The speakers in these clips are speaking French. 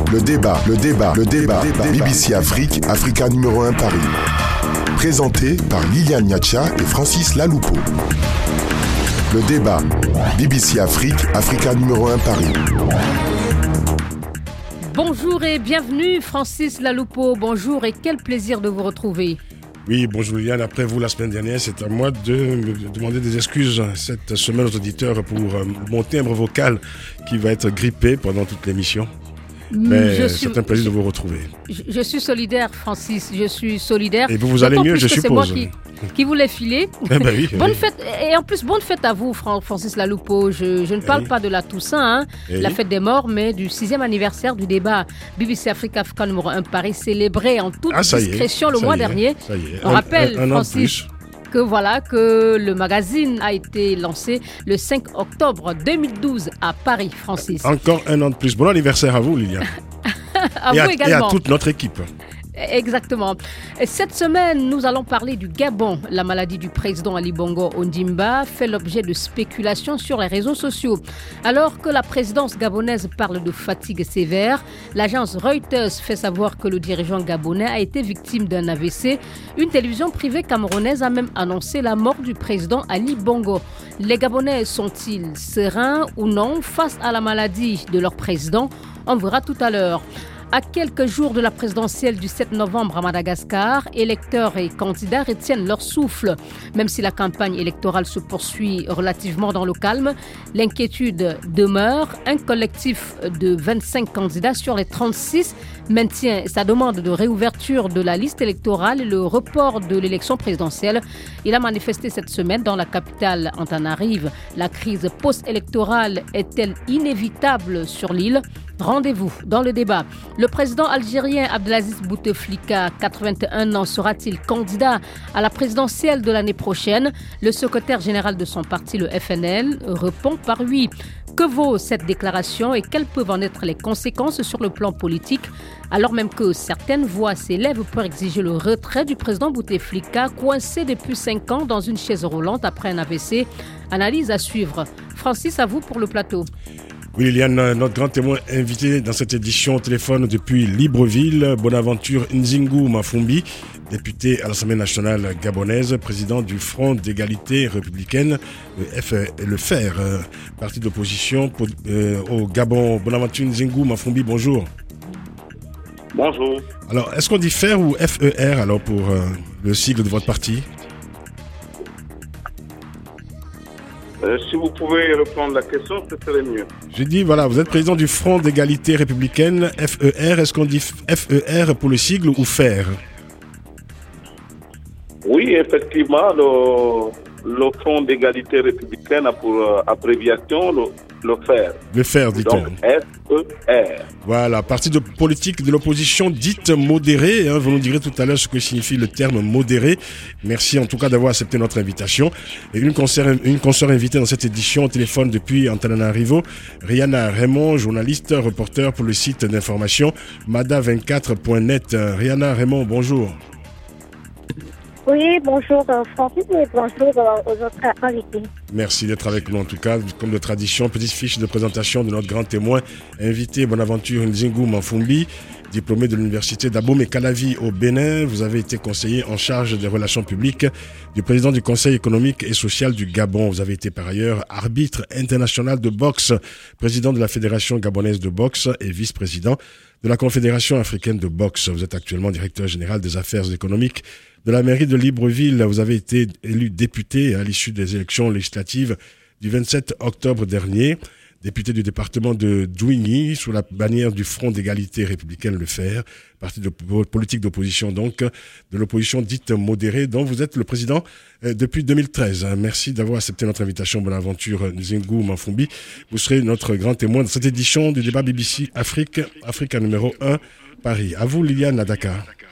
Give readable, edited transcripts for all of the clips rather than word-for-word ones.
Le débat. BBC Afrique, Africa numéro 1 Paris. Présenté par Liliane Niacha et Francis Laloupo. Le débat. BBC Afrique, Africa numéro 1 Paris. Bonjour et bienvenue Francis Laloupo. Bonjour et quel plaisir de vous retrouver. Oui, bonjour Liliane. Après vous, la semaine dernière, c'est à moi de me demander des excuses cette semaine aux auditeurs pour mon timbre vocal qui va être grippé pendant toute l'émission. Mais c'est un plaisir de vous retrouver. Je suis solidaire, Francis. Je suis solidaire. Et vous allez mieux, je suppose. C'est moi qui vous l'ai filé. Eh ben oui, bonne fête. Et en plus, bonne fête à vous, Francis Laloupo. Je ne parle pas de la Toussaint, la fête des morts, mais du 6e anniversaire du débat BBC Africa numéro 1 Paris, célébré en toute discrétion le mois dernier. On rappelle, Francis, que le magazine a été lancé le 5 octobre 2012 à Paris, Francis. Encore un an de plus. Bon anniversaire à vous, Liliane. Vous également. Et à toute notre équipe. Exactement. Cette semaine, nous allons parler du Gabon. La maladie du président Ali Bongo Ondimba fait l'objet de spéculations sur les réseaux sociaux. Alors que la présidence gabonaise parle de fatigue sévère, l'agence Reuters fait savoir que le dirigeant gabonais a été victime d'un AVC. Une télévision privée camerounaise a même annoncé la mort du président Ali Bongo. Les Gabonais sont-ils sereins ou non face à la maladie de leur président? On verra tout à l'heure. À quelques jours de la présidentielle du 7 novembre à Madagascar, électeurs et candidats retiennent leur souffle. Même si la campagne électorale se poursuit relativement dans le calme, l'inquiétude demeure. Un collectif de 25 candidats sur les 36 maintient sa demande de réouverture de la liste électorale et le report de l'élection présidentielle. Il a manifesté cette semaine dans la capitale Antananarive. La crise post-électorale est-elle inévitable sur l'île? Rendez-vous dans le débat. Le président algérien Abdelaziz Bouteflika, 81 ans, sera-t-il candidat à la présidentielle de l'année prochaine? Le secrétaire général de son parti, le FNL, répond par oui. Que vaut cette déclaration et quelles peuvent en être les conséquences sur le plan politique? Alors même que certaines voix s'élèvent pour exiger le retrait du président Bouteflika, coincé depuis 5 ans dans une chaise roulante après un AVC. Analyse à suivre. Francis, à vous pour le plateau. Oui, Liliane, notre grand témoin invité dans cette édition au téléphone depuis Libreville, Bonaventure Nzingu Mafumbi, député à l'Assemblée nationale gabonaise, président du Front d'égalité républicaine, le FER, parti d'opposition au Gabon. Bonaventure Nzingu Mafumbi, bonjour. Bonjour. Alors, est-ce qu'on dit FER ou FER alors pour le sigle de votre parti? Si vous pouvez reprendre la question, ce serait mieux. J'ai dit, voilà, vous êtes président du Front d'égalité républicaine, FER. Est-ce qu'on dit FER pour le sigle ou FER? Oui, effectivement, le Front d'égalité républicaine a pour abréviation le FER. Le FER, dit-on. Donc, FER. Voilà, parti de politique de l'opposition dite modérée. Vous nous direz tout à l'heure ce que signifie le terme modéré. Merci en tout cas d'avoir accepté notre invitation. Et une consoeur invitée dans cette édition au téléphone depuis Antananarivo, Rihanna Raymond, journaliste, reporter pour le site d'information mada24.net. Rihanna Raymond, bonjour. Oui, bonjour Francis et bonjour aux autres invités. Merci d'être avec nous en tout cas, comme de tradition. Petite fiche de présentation de notre grand témoin invité, Bonaventure Nzingu Mafumbi, diplômé de l'université d'Abomey-Calavi au Bénin. Vous avez été conseiller en charge des relations publiques du président du Conseil économique et social du Gabon. Vous avez été par ailleurs arbitre international de boxe, président de la Fédération gabonaise de boxe et vice-président de la Confédération africaine de boxe. Vous êtes actuellement directeur général des affaires économiques de la mairie de Libreville. Vous avez été élu député à l'issue des élections législatives du 27 octobre dernier. Député du département de Douigny, sous la bannière du Front d'égalité républicaine, le FER, parti de politique d'opposition donc, de l'opposition dite modérée, dont vous êtes le président depuis 2013. Merci d'avoir accepté notre invitation, Bonaventure Nzingu Mafumbi. Vous serez notre grand témoin de cette édition du débat BBC Africa numéro 1, Paris. À vous, Liliane, à Dakar.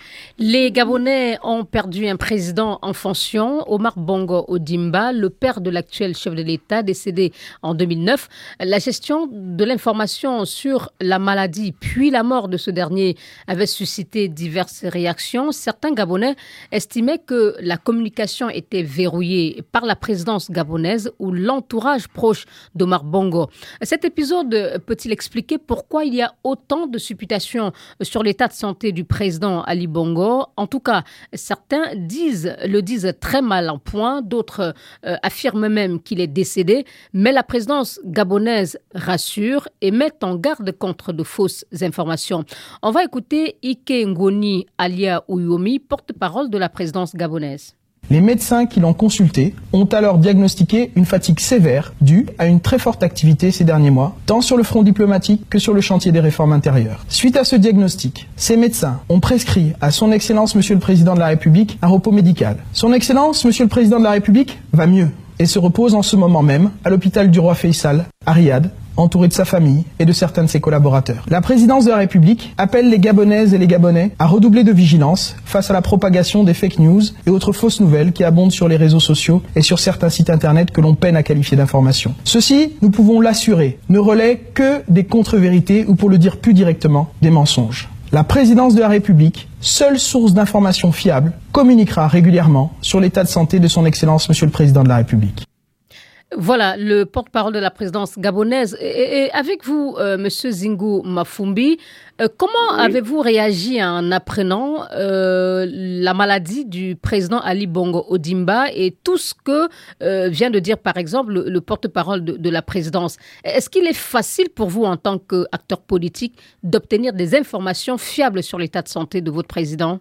Les Gabonais ont perdu un président en fonction, Omar Bongo Ondimba, le père de l'actuel chef de l'État, décédé en 2009. La gestion de l'information sur la maladie puis la mort de ce dernier avait suscité diverses réactions. Certains Gabonais estimaient que la communication était verrouillée par la présidence gabonaise ou l'entourage proche d'Omar Bongo. Cet épisode peut-il expliquer pourquoi il y a autant de supputations sur l'état de santé du président Ali Bongo? En tout cas, certains le disent très mal en point, d'autres affirment même qu'il est décédé, mais la présidence gabonaise rassure et met en garde contre de fausses informations. On va écouter Ike Ngoni Alia Ouyomi, porte-parole de la présidence gabonaise. Les médecins qui l'ont consulté ont alors diagnostiqué une fatigue sévère due à une très forte activité ces derniers mois, tant sur le front diplomatique que sur le chantier des réformes intérieures. Suite à ce diagnostic, ces médecins ont prescrit à Son Excellence Monsieur le Président de la République un repos médical. Son Excellence Monsieur le Président de la République va mieux et se repose en ce moment même à l'hôpital du roi Faisal, à Riyad, entouré de sa famille et de certains de ses collaborateurs. La présidence de la République appelle les Gabonaises et les Gabonais à redoubler de vigilance face à la propagation des fake news et autres fausses nouvelles qui abondent sur les réseaux sociaux et sur certains sites internet que l'on peine à qualifier d'information. Ceci, nous pouvons l'assurer, ne relaie que des contre-vérités ou, pour le dire plus directement, des mensonges. La présidence de la République, seule source d'informations fiables, communiquera régulièrement sur l'état de santé de son Excellence Monsieur le Président de la République. Voilà, le porte-parole de la présidence gabonaise. Et avec vous, Monsieur Zingu Mafumbi, comment avez-vous réagi en apprenant la maladie du président Ali Bongo Ondimba et tout ce que vient de dire, par exemple, le porte-parole de la présidence? Est-ce qu'il est facile pour vous, en tant qu'acteur politique, d'obtenir des informations fiables sur l'état de santé de votre président?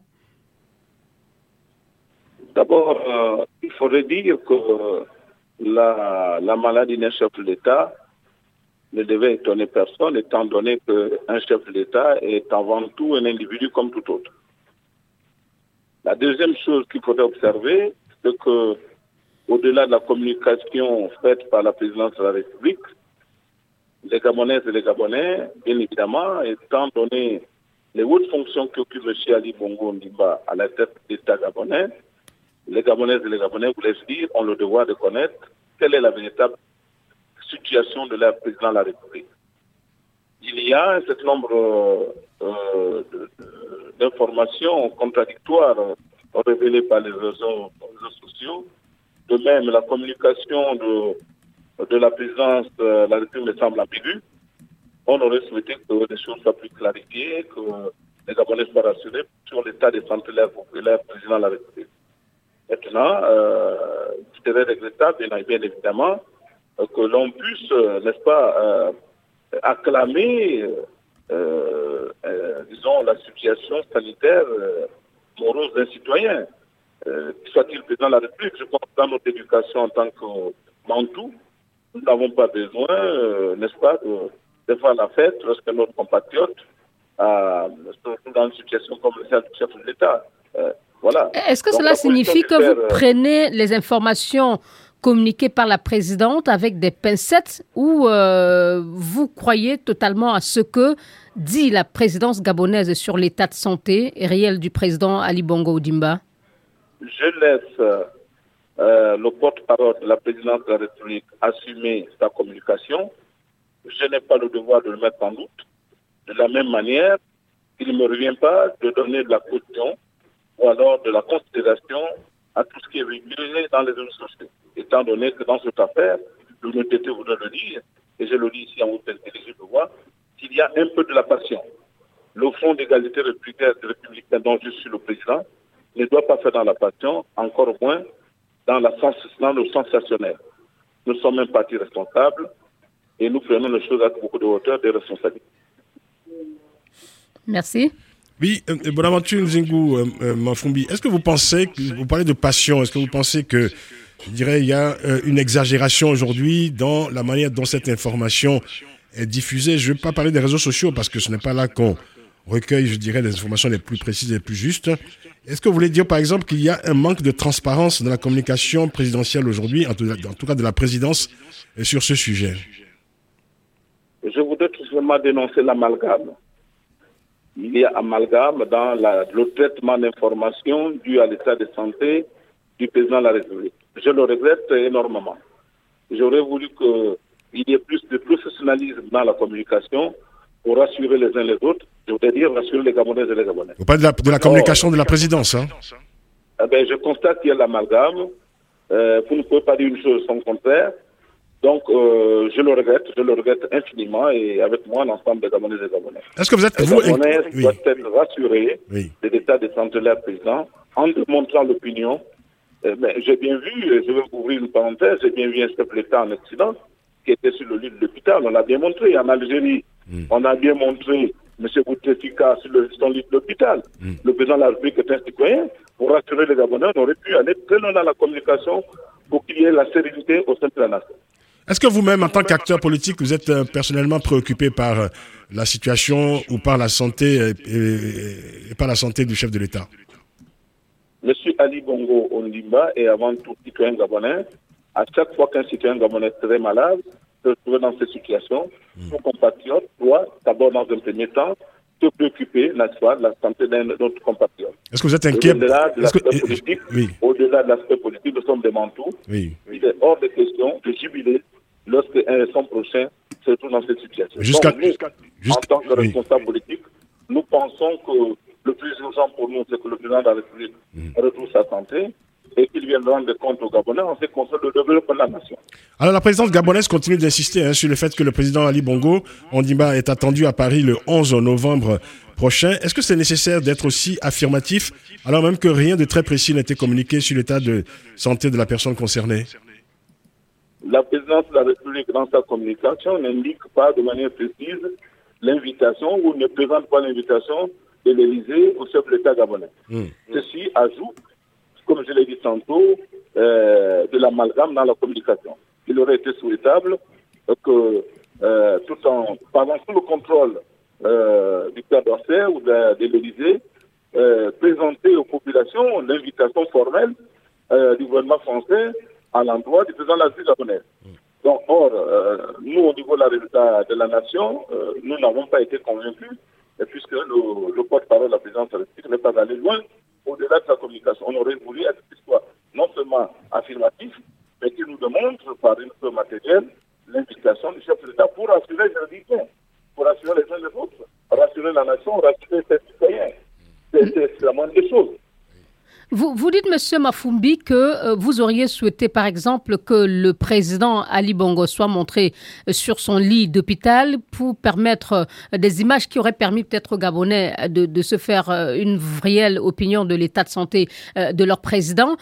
D'abord, il faudrait dire que la maladie d'un chef de l'État ne devait étonner personne, étant donné qu'un chef de l'État est avant tout un individu comme tout autre. La deuxième chose qu'il faudrait observer, c'est que, au-delà de la communication faite par la présidence de la République, les Gabonaises et les Gabonais, bien évidemment, étant donné les hautes fonctions qu'occupe M. Ali Bongo Ondimba à la tête de l'État gabonais, les Gabonaises et les Gabonais, vous laissez dire, ont le devoir de connaître quelle est la véritable situation de la présidence de la République. Il y a un certain nombre d'informations contradictoires révélées par les réseaux sociaux. De même, la communication de la présidence de la République me semble ambiguë. On aurait souhaité que les choses soient plus clarifiées, que les Gabonais soient rassurés sur l'état de santé de la présidence de la République. Maintenant, il serait regrettable, bien évidemment, que l'on puisse, n'est-ce pas, acclamer, disons, la situation sanitaire morose d'un citoyen. Soit-il président de la République, je pense que dans notre éducation en tant que Mantou, nous n'avons pas besoin, n'est-ce pas, de faire la fête lorsque notre compatriote se trouve dans une situation comme celle du chef de l'État. Voilà. Est-ce que cela signifie que vous prenez les informations communiquées par la présidente avec des pincettes ou vous croyez totalement à ce que dit la présidence gabonaise sur l'état de santé réel du président Ali Bongo Ondimba? Je laisse le porte-parole de la présidence de la République assumer sa communication. Je n'ai pas le devoir de le mettre en doute. De la même manière, il ne me revient pas de donner de la caution ou alors de la considération à tout ce qui est véhiculé dans les réseaux sociaux. Étant donné que dans cette affaire, l'honnêteté voudrait le dire, et je le dis ici en haute intelligible voix, qu'il y a un peu de la passion. Le Front d'égalité républicaine dont je suis le président ne doit pas faire dans la passion, encore moins dans le sensationnel. Nous sommes un parti responsable et nous prenons les choses avec beaucoup de hauteur et de responsabilité. Merci. Oui, Bonaventure Nzingu Mafumbi, est-ce que vous pensez, vous parlez de passion, est-ce que vous pensez que, je dirais, il y a une exagération aujourd'hui dans la manière dont cette information est diffusée? Je ne vais pas parler des réseaux sociaux parce que ce n'est pas là qu'on recueille, je dirais, les informations les plus précises et les plus justes. Est-ce que vous voulez dire, par exemple, qu'il y a un manque de transparence dans la communication présidentielle aujourd'hui, en tout cas de la présidence, sur ce sujet? Je voudrais tout simplement dénoncer l'amalgame. il y a amalgame dans le traitement d'informations dû à l'état de santé du président de la République. Je le regrette énormément. J'aurais voulu qu'il y ait plus de professionnalisme dans la communication pour rassurer les uns les autres. Je voudrais dire rassurer les Gabonaises et les Gabonais. Vous parlez de la communication de la présidence, hein? Je constate qu'il y a l'amalgame. Vous ne pouvez pas dire une chose sans contraire. Donc, je le regrette infiniment et avec moi, l'ensemble des Gabonaises et des Gabonais. Est-ce que vous êtes... Les Gabonais doivent être rassurés de l'état de santé de leur président en démontrant l'opinion. J'ai bien vu, je vais ouvrir une parenthèse, j'ai bien vu un chef de l'État en Occident qui était sur le lit de l'hôpital. On l'a bien montré en Algérie. On a bien montré M. Bouteflika sur son lit de l'hôpital. Le président de la République est un citoyen. Pour rassurer les Gabonais, on aurait pu aller très loin dans la communication pour qu'il y ait la sérénité au sein de la nation. Est-ce que vous-même, en tant qu'acteur politique, vous êtes personnellement préoccupé par la situation ou par la santé et par la santé du chef de l'État? Monsieur Ali Bongo Ondimba est avant tout citoyen gabonais. À chaque fois qu'un citoyen gabonais est très malade, se trouve dans cette situation, son compatriote doit d'abord dans un premier temps se préoccuper, n'est-ce pas, de la santé d'un autre compatriote. Est-ce que vous êtes inquiet? Au-delà de l'aspect politique, nous sommes des Mantous. Oui. Il est hors de question de jubiler lorsque son prochain se trouve dans cette situation. En tant que responsable politique, nous pensons que le plus urgent pour nous, c'est que le président de la République retrouve sa santé et qu'il vienne rendre compte aux Gabonais en ce qui concerne le développement de la nation. Alors la présidence gabonaise continue d'insister sur le fait que le président Ali Bongo Ondimba est attendu à Paris le 11 novembre prochain. Est-ce que c'est nécessaire d'être aussi affirmatif alors même que rien de très précis n'a été communiqué sur l'état de santé de la personne concernée? La présidence de la République, dans sa communication, n'indique pas de manière précise l'invitation ou ne présente pas l'invitation de l'Élysée au chef de l'État gabonais. Ceci ajoute, comme je l'ai dit tantôt, de l'amalgame dans la communication. Il aurait été souhaitable que, tout en pendant tout le contrôle du Père d'Orsay ou de l'Élysée, présenter aux populations l'invitation formelle du gouvernement français à l'endroit du président de la République gabonaise. Donc, nous, au niveau de la nation, nous n'avons pas été convaincus, puisque le porte-parole de la présidence de la République n'est pas allé loin au-delà de sa communication. On aurait voulu être soit non seulement affirmatif, mais qu'il nous démontre par une preuve matérielle l'invitation du chef de l'État pour rassurer les républicains, pour rassurer les uns les autres, rassurer la nation, rassurer ses citoyens. C'est la moindre des choses. Vous dites, M. Mafumbi, que vous auriez souhaité, par exemple, que le président Ali Bongo soit montré sur son lit d'hôpital pour permettre des images qui auraient permis peut-être aux Gabonais de se faire une réelle opinion de l'état de santé de leur président.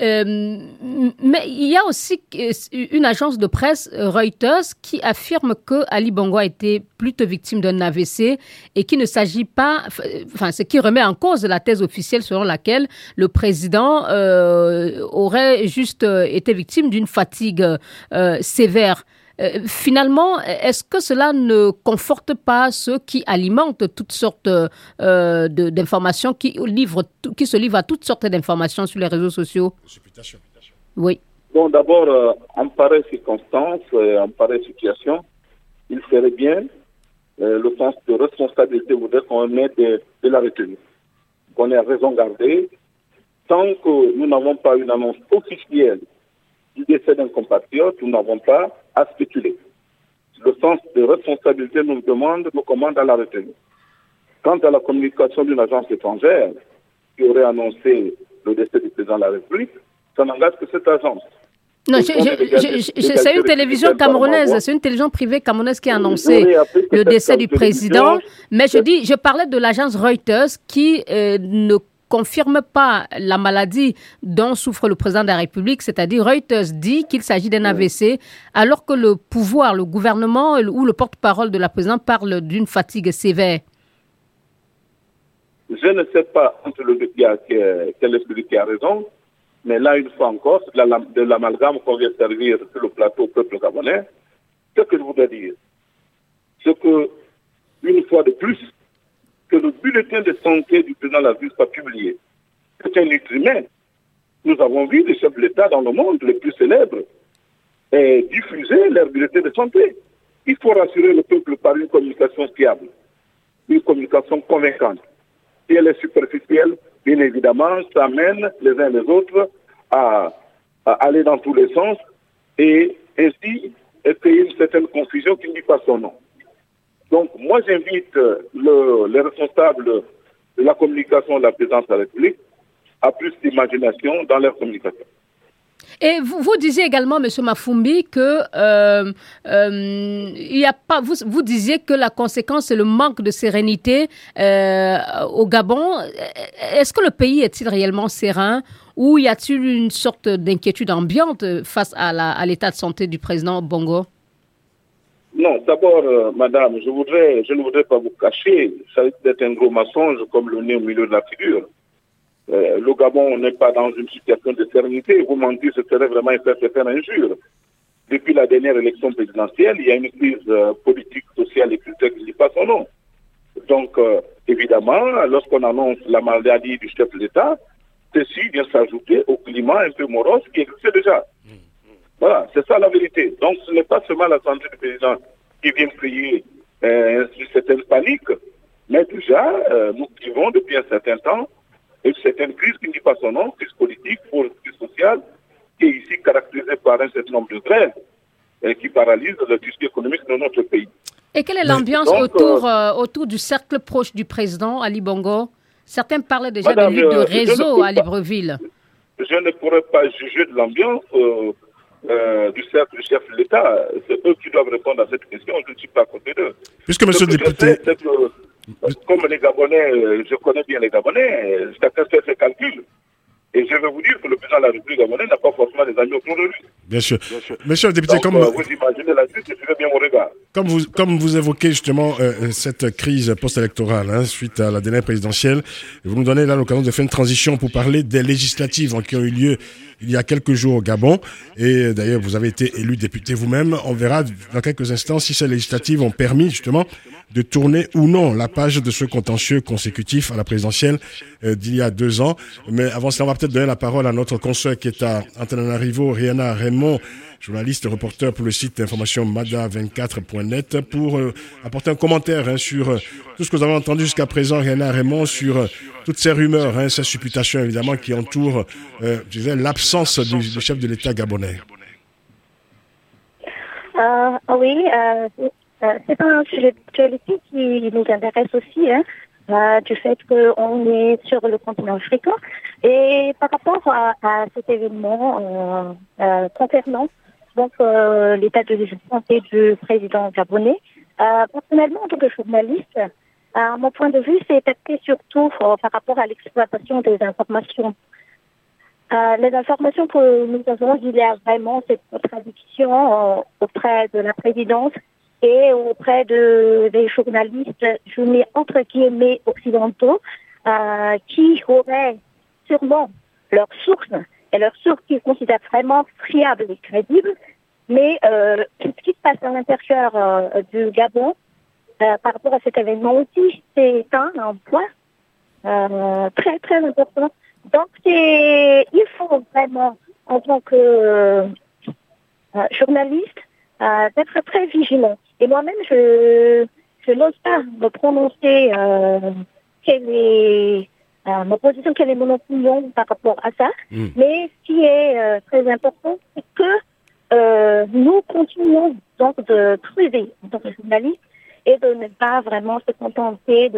Mais il y a aussi une agence de presse, Reuters, qui affirme que Ali Bongo a été plutôt victime d'un AVC et qu'il ne s'agit pas, ce qui remet en cause la thèse officielle selon laquelle le président aurait juste été victime d'une fatigue sévère. Finalement, est-ce que cela ne conforte pas ceux qui alimentent toutes sortes d'informations, qui se livrent à toutes sortes d'informations sur les réseaux sociaux? Oui. Bon, d'abord, en pareille circonstance, en pareille situation, il serait bien, le sens de responsabilité voudrait qu'on ait de la retenue, qu'on ait raison gardée. Tant que nous n'avons pas une annonce officielle du décès d'un compatriote, nous n'avons pas à spéculer. Le sens de responsabilité nous commande à la retenue. Quant à la communication d'une agence étrangère qui aurait annoncé le décès du président de la République, ça n'engage que cette agence. Non, c'est une télévision camerounaise, c'est une télévision privée camerounaise qui a annoncé le décès du président. Mais je parlais de l'agence Reuters qui ne confirme pas la maladie dont souffre le président de la République, c'est-à-dire Reuters dit qu'il s'agit d'un AVC, alors que le pouvoir, le gouvernement ou le porte-parole de la présidente parle d'une fatigue sévère. Je ne sais pas entre le quel est celui qui a raison, mais là, une fois encore, de l'amalgame qu'on vient servir sur le plateau au peuple gabonais, ce que je voudrais dire, c'est que, une fois de plus, que le bulletin de santé du président de la République soit publié. C'est un être humain. Nous avons vu des chefs de l'État dans le monde, les plus célèbres, diffuser leur bulletin de santé. Il faut rassurer le peuple par une communication fiable. une communication convaincante. Si elle est superficielle, bien évidemment, ça mène les uns les autres à aller dans tous les sens et ainsi créer une certaine confusion qui ne dit pas son nom. Donc, moi, j'invite les responsables de la communication de la présidence de la République à plus d'imagination dans leur communication. Et vous disiez également, M. Mafumbi, que il y a pas. Vous disiez que la conséquence c'est le manque de sérénité au Gabon. Est-ce que le pays est-il réellement serein ou y a-t-il une sorte d'inquiétude ambiante face à l'état de santé du président Bongo? Non, d'abord, madame, je ne voudrais pas vous cacher, ça risque d'être un gros mensonge comme le nez au milieu de la figure. Le Gabon n'est pas dans une situation de sérénité. Vous mentir, ce serait vraiment faire injure. Depuis la dernière élection présidentielle, il y a une crise politique, sociale et culturelle qui ne dit pas son nom. Donc, évidemment, lorsqu'on annonce la maladie du chef de l'État, ceci vient s'ajouter au climat un peu morose qui existait déjà. Voilà, c'est ça la vérité. Donc, ce n'est pas seulement la santé du président qui vient créer une certaine panique, mais déjà, nous vivons depuis un certain temps une certaine crise qui ne dit pas son nom, crise politique, crise sociale, qui est ici caractérisée par un certain nombre de grèves qui paralysent le tissu économique de notre pays. Et quelle est l'ambiance autour du cercle proche du président Ali Bongo? Certains parlaient déjà de lutte de réseau à Libreville. Je ne pourrais pas juger de l'ambiance du cercle du chef de l'État. C'est eux qui doivent répondre à cette question. Je ne suis pas à côté d'eux. Puisque, monsieur le député... Comme les Gabonais, je connais bien les Gabonais, chacun fait ses calculs. Et je vais vous dire que le président de la République gabonais n'a pas forcément des amis autour de lui. Bien sûr. Monsieur le député, donc, vous imaginez la suite, je suivez bien mon regard. Comme vous évoquez justement cette crise post-électorale suite à la dernière présidentielle, vous nous donnez là l'occasion de faire une transition pour parler des législatives qui ont eu lieu il y a quelques jours au Gabon. Et d'ailleurs, vous avez été élu député vous-même. On verra dans quelques instants si ces législatives ont permis justement de tourner ou non la page de ce contentieux consécutif à la présidentielle d'il y a 2 ans. Mais avant cela, on va peut-être donner la parole à notre consoeur qui est à Antananarivo, Rihanna Raymond, journaliste, reporter pour le site d'information mada24.net, pour apporter un commentaire sur tout ce que vous avez entendu jusqu'à présent, Rihanna Raymond, sur toutes ces rumeurs, ces supputations évidemment qui entourent l'absence du chef de l'État gabonais. Oui, c'est un sujet d'actualité qui nous intéresse aussi, du fait qu'on est sur le continent africain. Et par rapport à cet événement concernant donc l'état de santé du président gabonais, personnellement, en tant que journaliste, mon point de vue, c'est axé surtout par rapport à l'exploitation des informations. Les informations que nous avons, il y a vraiment cette contradiction auprès de la présidence et auprès des journalistes, je mets entre guillemets occidentaux, qui auraient sûrement leurs sources, et leurs sources qu'ils considèrent vraiment fiables et crédibles, mais ce qui se passe à l'intérieur du Gabon, par rapport à cet événement aussi, c'est un point très très important. Donc il faut vraiment, en tant que journaliste, d'être très vigilant. Et moi-même, je n'ose pas me prononcer quelle est ma position, quelle est mon opinion par rapport à ça. Mais ce qui est très important, c'est que nous continuons donc de creuser en tant que journaliste et de ne pas vraiment se contenter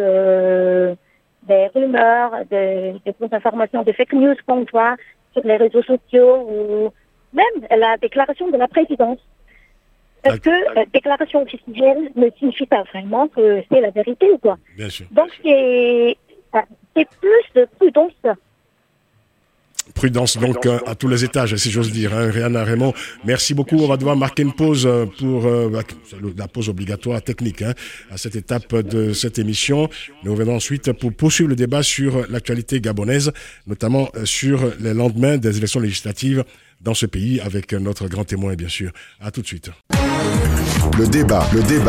des rumeurs, des fausses informations, des fake news qu'on voit sur les réseaux sociaux ou même la déclaration de la présidence. Parce que déclaration officielle ne signifie pas vraiment que c'est la vérité ou quoi. Bien sûr. Donc c'est plus de prudence. Prudence donc à tous les étages, si j'ose dire. Rihanna Raymond, merci beaucoup. On va devoir marquer une pause pour la pause obligatoire technique à cette étape de cette émission. Nous reviendrons ensuite pour poursuivre le débat sur l'actualité gabonaise, notamment sur les lendemains des élections législatives dans ce pays avec notre grand témoin, bien sûr. À tout de suite. Le débat.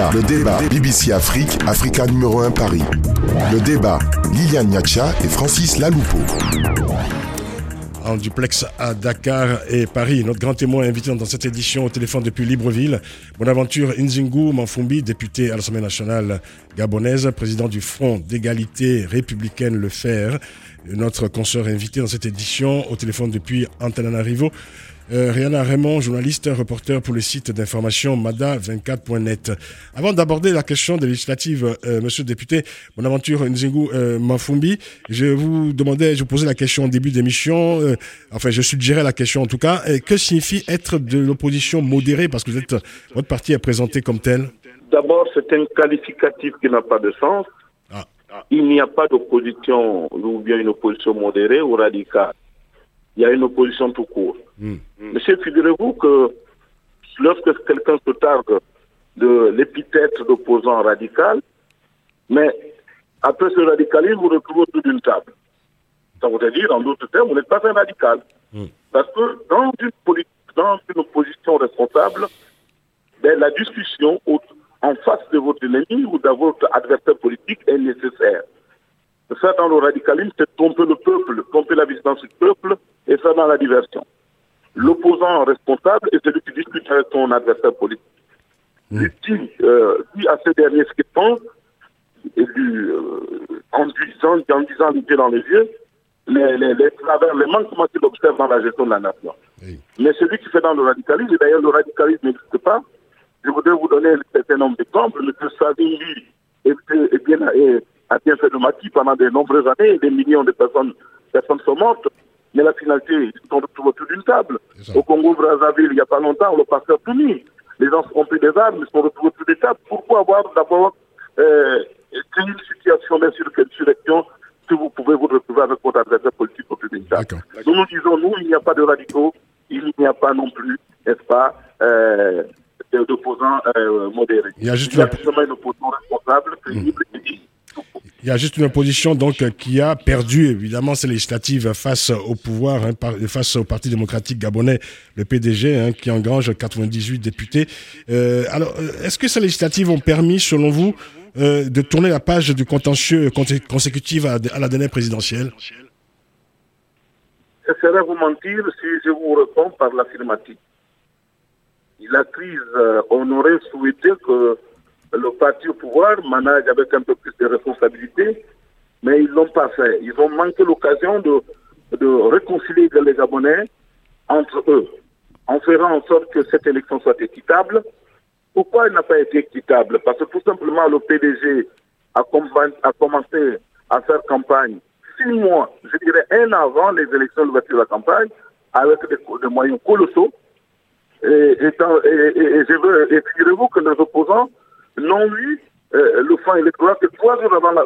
BBC Afrique, Africa numéro 1 Paris. Le débat, Liliane Niacha et Francis Laloupo. en duplex à Dakar et Paris. Notre grand témoin invité dans cette édition au téléphone depuis Libreville, Bonaventure Nzingu Manfumbi, député à l'Assemblée nationale gabonaise, président du Front d'égalité républicaine Le Fer. Notre consoeur invité dans cette édition au téléphone depuis Antananarivo, Rihanna Raymond, journaliste, reporter pour le site d'information Mada24.net. Avant d'aborder la question des législatives, monsieur le député Bonaventure Nzingu Manfumbi, je vous posais la question au début d'émission, je suggérais la question en tout cas, que signifie être de l'opposition modérée, parce que votre parti est présenté comme tel? D'abord, c'est un qualificatif qui n'a pas de sens. Il n'y a pas d'opposition ou bien une opposition modérée ou radicale. Il y a une opposition tout court. Monsieur, figurez-vous que lorsque quelqu'un se targue de l'épithète d'opposant radical, mais après ce radicalisme, vous retrouvez autour d'une table. Ça voudrait dire, en d'autres termes, vous n'êtes pas un radical. Parce que dans une opposition responsable, la discussion en face de votre ennemi ou de votre adversaire politique est nécessaire. Ça, dans le radicalisme, c'est tromper le peuple, tromper la vigilance du peuple, et ça dans la diversion. L'opposant responsable est celui qui discute avec son adversaire politique. Lui dit à ce dernier ce qu'il pense, et en disant l'idée dans les yeux, les travers, les manquements qu'il observe dans la gestion de la nation. Mais celui qui fait dans le radicalisme, et d'ailleurs le radicalisme n'existe pas, je voudrais vous donner un certain nombre d'exemples. M. Savigny a bien fait le maquis pendant de nombreuses années, et des millions de personnes sont mortes. Mais la finalité, ils sont retrouvés autour d'une table. Au Congo-Brazzaville, il n'y a pas longtemps, le pasteur Toumi. Les gens ont pris des armes, ils sont retrouvés autour des tables. Pourquoi avoir d'abord créé une situation d'insurrection que vous pouvez vous retrouver avec votre adversaire politique autour d'une table? Nous disons, il n'y a pas de radicaux, il n'y a pas non plus, n'est-ce pas, d'opposants modérés. Il y a justement une opposition responsable, crédible et digne. Il y a juste une opposition qui a perdu évidemment ces législatives face au pouvoir, face au Parti démocratique gabonais, le PDG, qui engrange 98 députés. Alors, est-ce que ces législatives ont permis, selon vous, de tourner la page du contentieux consécutif à la dernière présidentielle? Ce serait vous mentir si je vous réponds par l'affirmative. La crise, on aurait souhaité que le parti au pouvoir manage avec un peu plus de responsabilité, mais ils ne l'ont pas fait. Ils ont manqué l'occasion de réconcilier les Gabonais entre eux, en faisant en sorte que cette élection soit équitable. Pourquoi elle n'a pas été équitable? Parce que tout simplement, le PDG a commencé à faire campagne 6 mois, je dirais un an avant les élections de l'ouverture de la campagne, avec des moyens colossaux. Et figurez-vous que les opposants n'ont eu le fonds électoral que 3 jours avant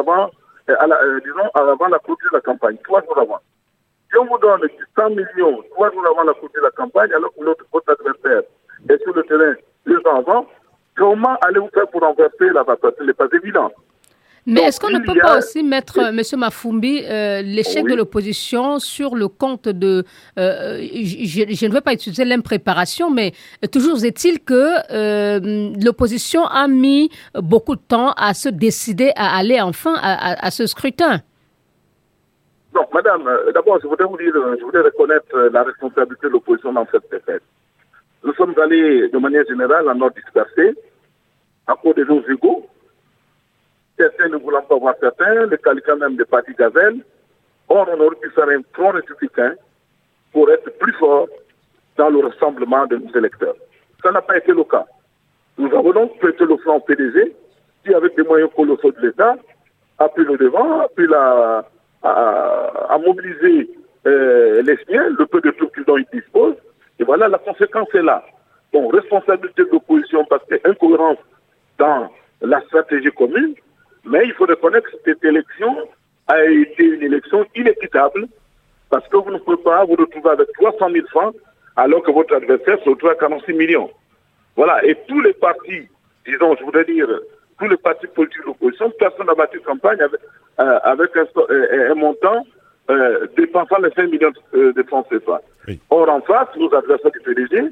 la clôture de la campagne. 3 jours avant. Si on vous donne 100 millions 3 jours avant la clôture de la campagne, alors que votre adversaire est sur le terrain 2 ans avant, comment allez-vous faire pour renverser la vapeur? Ce n'est pas évident. Mais est-ce qu'on ne peut pas aussi mettre, M. Manfumbi, l'échec de l'opposition sur le compte de... je ne veux pas utiliser l'impréparation, mais toujours est-il que l'opposition a mis beaucoup de temps à se décider à aller enfin à ce scrutin. Non, madame, d'abord, je voudrais reconnaître la responsabilité de l'opposition dans cette défaite. Nous sommes allés de manière générale en ordre dispersé, à cause de nos égaux. Certains ne voulant pas voir certains, le qualifiant même de parti gazelle. Or, on aurait pu faire un front républicain pour être plus fort dans le rassemblement de nos électeurs. Ça n'a pas été le cas. Nous avons donc prêté le front au PDG, qui, avec des moyens colossaux de l'État, a pris le devant, a pris à mobiliser les siens, le peu de troupes dont ils disposent. Et voilà, la conséquence est là. Bon, responsabilité de l'opposition parce que incohérence dans la stratégie commune. Mais il faut reconnaître que cette élection a été une élection inéquitable parce que vous ne pouvez pas vous retrouver avec 300 000 francs alors que votre adversaire se retrouve à 46 millions. Voilà. Et tous les partis, disons, je voudrais dire, tous les partis politiques de l'opposition, personne n'a battu campagne avec un montant dépensant les 5 millions de francs CFA. Oui. Or, en face, nos adversaires du PDG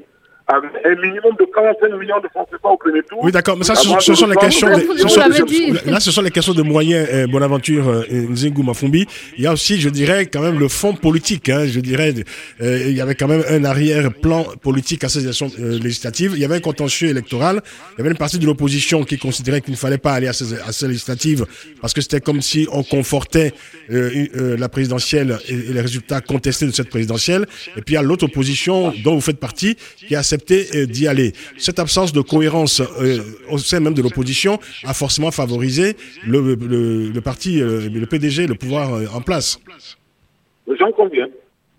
avec un minimum de 45 millions de francs CFA au premier tour. Oui, d'accord, mais ça, ce sont les questions. Là, ce sont les questions de moyens, Bonaventure Nzingu Mafumbi. Il y a aussi, je dirais, quand même le fond politique. Je dirais, il y avait quand même un arrière-plan politique à ces élections législatives. Il y avait un contentieux électoral. Il y avait une partie de l'opposition qui considérait qu'il ne fallait pas aller à ces législatives parce que c'était comme si on confortait la présidentielle et les résultats contestés de cette présidentielle. Et puis il y a l'autre opposition dont vous faites partie qui a accepté d'y aller. Cette absence de cohérence au sein même de l'opposition a forcément favorisé le parti, le PDG, le pouvoir en place. J'en conviens.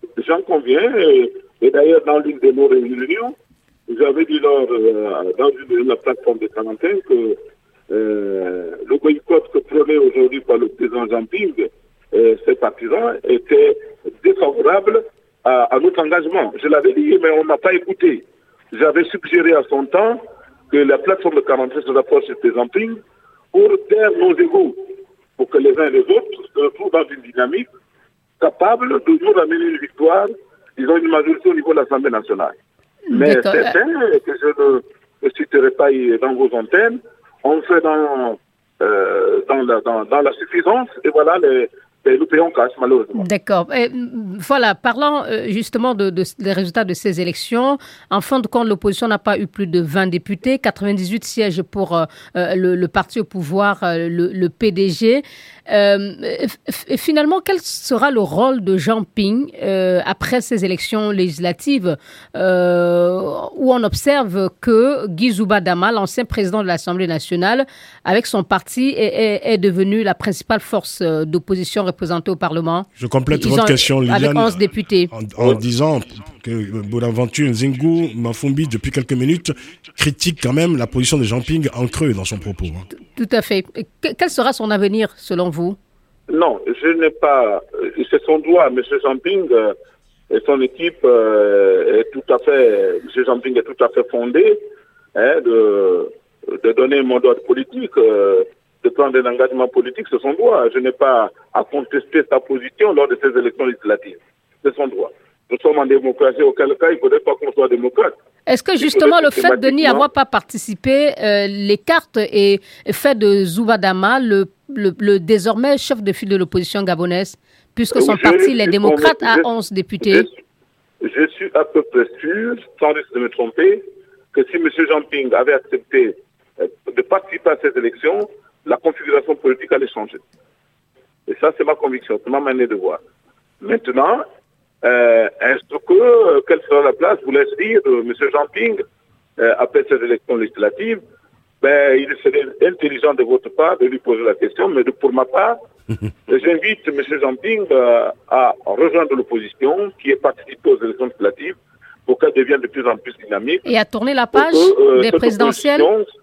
Et d'ailleurs, dans l'une de nos réunions, j'avais dit dans la plateforme de Saint-Martin que le boycott que prônait aujourd'hui par le président Jean-Ping et ses partisans était défavorable à notre engagement. Je l'avais dit, mais on n'a pas écouté. J'avais suggéré à son temps que la plateforme de 43 se rapproche de Jean-Ping pour taire nos égaux, pour que les uns et les autres se retrouvent dans une dynamique capable de nous ramener une victoire, disons une majorité au niveau de l'Assemblée nationale. Mais certains, que je ne citerai pas dans vos antennes, on fait dans la suffisance, et voilà, nous payons cash, malheureusement. D'accord. Voilà, parlant justement des résultats de ces élections, en fin de compte, l'opposition n'a pas eu plus de 20 députés, 98 sièges pour le parti au pouvoir, le PDG. Finalement, quel sera le rôle de Jean Ping après ces élections législatives où on observe que Guy Zouba Dama, l'ancien président de l'Assemblée nationale, avec son parti, est devenu la principale force d'opposition représentée au Parlement? Je complète votre question, Liliane, avec 11 députés. En disant que Bonaventure Nzingu Mafumbi, depuis quelques minutes, critique quand même la position de Jean Ping en creux dans son propos. Tout à fait. Quel sera son avenir, selon vous? Non, je n'ai pas... C'est son droit. M. Jean Ping et son équipe est tout à fait... M. Jean Ping est tout à fait fondé de donner un mot d'ordre politique, de prendre un engagement politique, c'est son droit. Je n'ai pas à contester sa position lors de ces élections législatives. C'est son droit. Nous sommes en démocratie, auquel cas il ne faudrait pas qu'on soit démocrate. Est-ce que justement le fait de n'y avoir pas participé l'écarte et fait de Zouba Dama le désormais chef de file de l'opposition gabonaise, puisque son parti, les démocrates, a 11 députés? Je suis à peu près sûr, sans risque de me tromper, que si M. Jean Ping avait accepté de participer à ces élections, la configuration politique allait changer. Et ça, c'est ma conviction, c'est ma manière de voir. Maintenant, quelle sera la place, vous laisse dire, M. Jean Ping, après ces élections législatives? Il serait intelligent de votre part de lui poser la question, mais pour ma part, j'invite M. Jean Ping à rejoindre l'opposition qui est participée aux élections législatives pour qu'elle devienne de plus en plus dynamique. Et à tourner la page des présidentielles?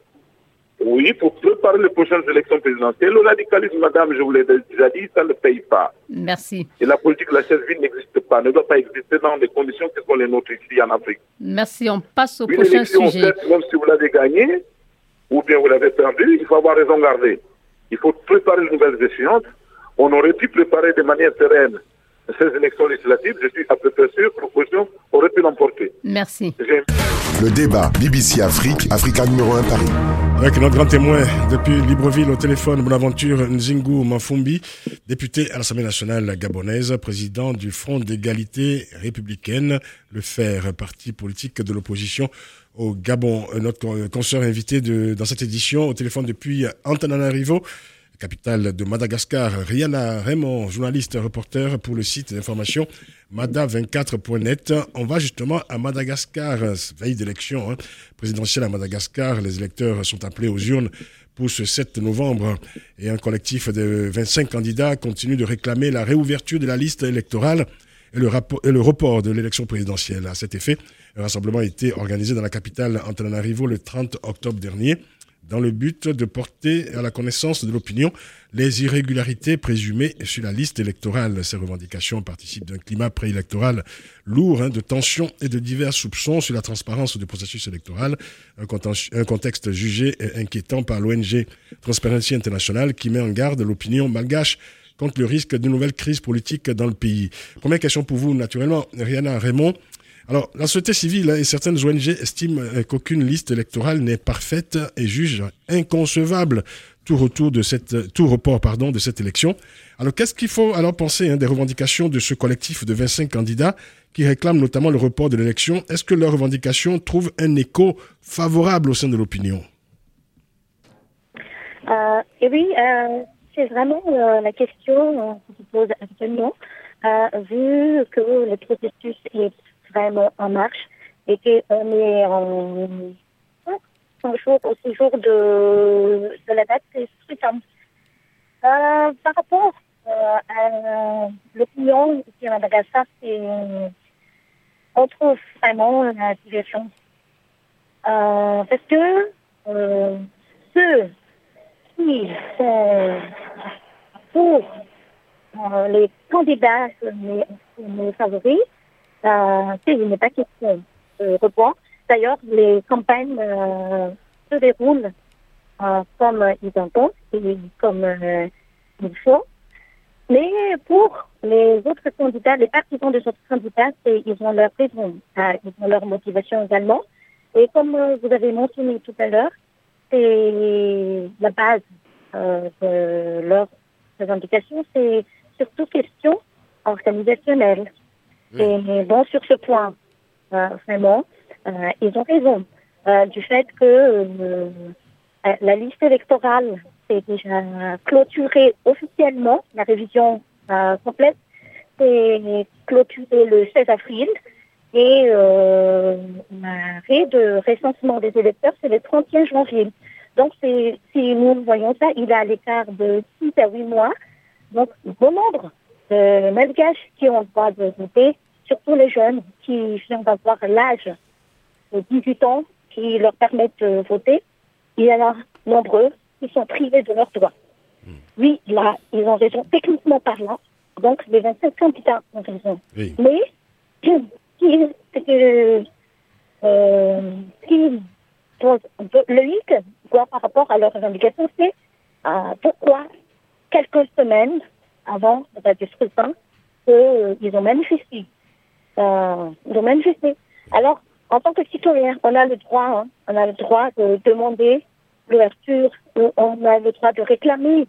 Oui, pour préparer les prochaines élections présidentielles. Le radicalisme, madame, je vous l'ai déjà dit, ça ne paye pas. Merci. Et la politique de la chaise vide n'existe pas, ne doit pas exister dans des conditions qui sont les nôtres ici en Afrique. Merci, on passe au prochain sujet. Même si vous l'avez gagné, ou bien vous l'avez perdu, il faut avoir raison gardée. Il faut préparer de nouvelles échéances. On aurait pu préparer de manière sereine ces élections législatives. Je suis à peu près sûr que l'opposition aurait pu l'emporter. Merci. Le débat BBC Afrique, Africa numéro 1 Paris. Avec notre grand témoin depuis Libreville au téléphone, Bonaventure Nzingu Mafumbi, député à l'Assemblée nationale gabonaise, président du Front d'égalité républicaine, le FAIRE, parti politique de l'opposition au Gabon. Notre consoeur invité dans cette édition au téléphone depuis Antananarivo, capitale de Madagascar, Rihanna Raymond, journaliste reporter pour le site d'information mada24.net. On va justement à Madagascar, veille d'élection présidentielle à Madagascar. Les électeurs sont appelés aux urnes pour ce 7 novembre et un collectif de 25 candidats continue de réclamer la réouverture de la liste électorale et le report de l'élection présidentielle. À cet effet, un rassemblement a été organisé dans la capitale Antananarivo le 30 octobre dernier, dans le but de porter à la connaissance de l'opinion les irrégularités présumées sur la liste électorale. Ces revendications participent d'un climat préélectoral lourd de tensions et de divers soupçons sur la transparence du processus électoral, un contexte jugé inquiétant par l'ONG Transparency International qui met en garde l'opinion malgache contre le risque d'une nouvelle crise politique dans le pays. Première question pour vous, naturellement, Rihanna Raymond. Alors, la société civile et certaines ONG estiment qu'aucune liste électorale n'est parfaite et jugent inconcevable tout report de cette élection. Alors, qu'est-ce qu'il faut alors penser des revendications de ce collectif de 25 candidats qui réclament notamment le report de l'élection? Est-ce que leurs revendications trouvent un écho favorable au sein de l'opinion? Et oui, c'est vraiment la question qui se pose actuellement, vu que le processus est vraiment en marche et qu'on est en 5 jours au séjour de la date des scrutins. Par rapport à l'opinion ici à Madagascar, on trouve vraiment la situation. Parce que ceux qui sont pour les candidats les favoris, il n'est pas question de report. D'ailleurs, les campagnes se déroulent comme ils entendent et comme il faut. Mais pour les autres candidats, les partisans des autres candidats, ils ont leur raison, ils ont leur motivation également. Et comme vous avez mentionné tout à l'heure, c'est la base de leurs revendications, c'est surtout question organisationnelle. Et bon, sur ce point, vraiment, ils ont raison du fait que la liste électorale est déjà clôturée officiellement, la révision complète c'est clôturée le 16 avril et l'arrêt de recensement des électeurs, c'est le 31 janvier. Donc, si nous voyons ça, il est à l'écart de 6 à 8 mois. Donc, bon nombre de Malgaches qui ont le droit de voter, surtout les jeunes qui viennent d'avoir l'âge de 18 ans qui leur permettent de voter, il y en a nombreux qui sont privés de leurs droits. Oui, là, ils ont raison, techniquement parlant. Donc, les 25 candidats ont raison. Oui. Mais, ce qui pose un peu le hic par rapport à leurs revendications, c'est pourquoi quelques semaines avant la date du scrutin, ils ont manifesté. Alors, en tant que citoyen, on a le droit de demander l'ouverture, on a le droit de réclamer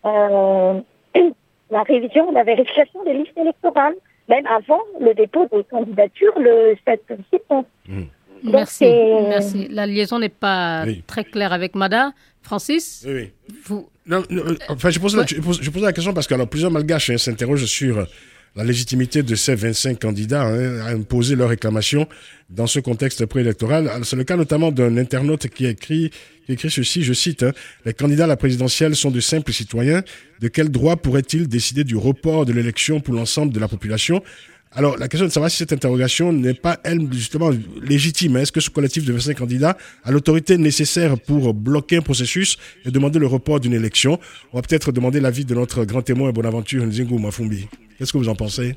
la révision, la vérification des listes électorales, même avant le dépôt des candidatures le 7 septembre. Merci. La liaison n'est pas très claire avec Mada. Francis, je pose la question parce que plusieurs Malgaches s'interrogent sur la légitimité de ces 25 candidats à imposer leurs réclamations dans ce contexte préélectoral. C'est le cas notamment d'un internaute qui écrit ceci, je cite, les candidats à la présidentielle sont de simples citoyens. De quel droit pourraient-ils décider du report de l'élection pour l'ensemble de la population? Alors, la question de savoir si cette interrogation n'est pas, elle, justement, légitime. Est-ce que ce collectif de 25 candidats a l'autorité nécessaire pour bloquer un processus et demander le report d'une élection? On va peut-être demander l'avis de notre grand témoin Bonaventure Nzingu Mafumbi. Qu'est-ce que vous en pensez?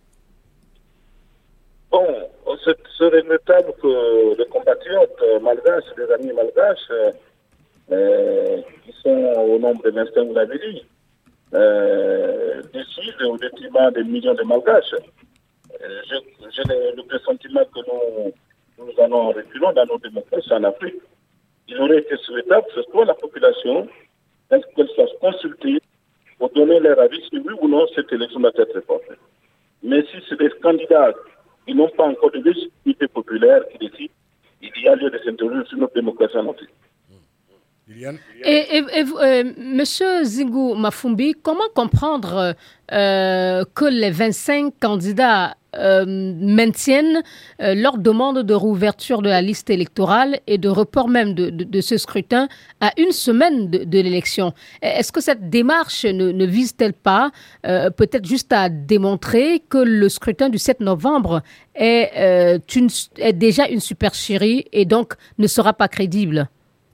Bon, c'est regrettable que les compatriotes malgaches, les amis malgaches, qui sont au nombre de 25, vous l'avez dit, décident au détriment des millions de malgaches. J'ai le pressentiment que nous allons reculer dans nos démocraties en Afrique. Il aurait été souhaitable que ce soit la population, qu'elle soit consultée pour donner leur avis si oui ou non cette élection doit être reportée. Mais si c'est des candidats qui n'ont pas encore de légitimité populaire qui décident, il y a lieu de s'interroger sur notre démocratie en Afrique. Monsieur Nzingu Mafumbi, comment comprendre que les 25 candidats maintiennent leur demande de réouverture de la liste électorale et de report même de ce scrutin à une semaine de l'élection? Est-ce que cette démarche ne vise-t-elle pas peut-être juste à démontrer que le scrutin du 7 novembre est déjà une supercherie et donc ne sera pas crédible?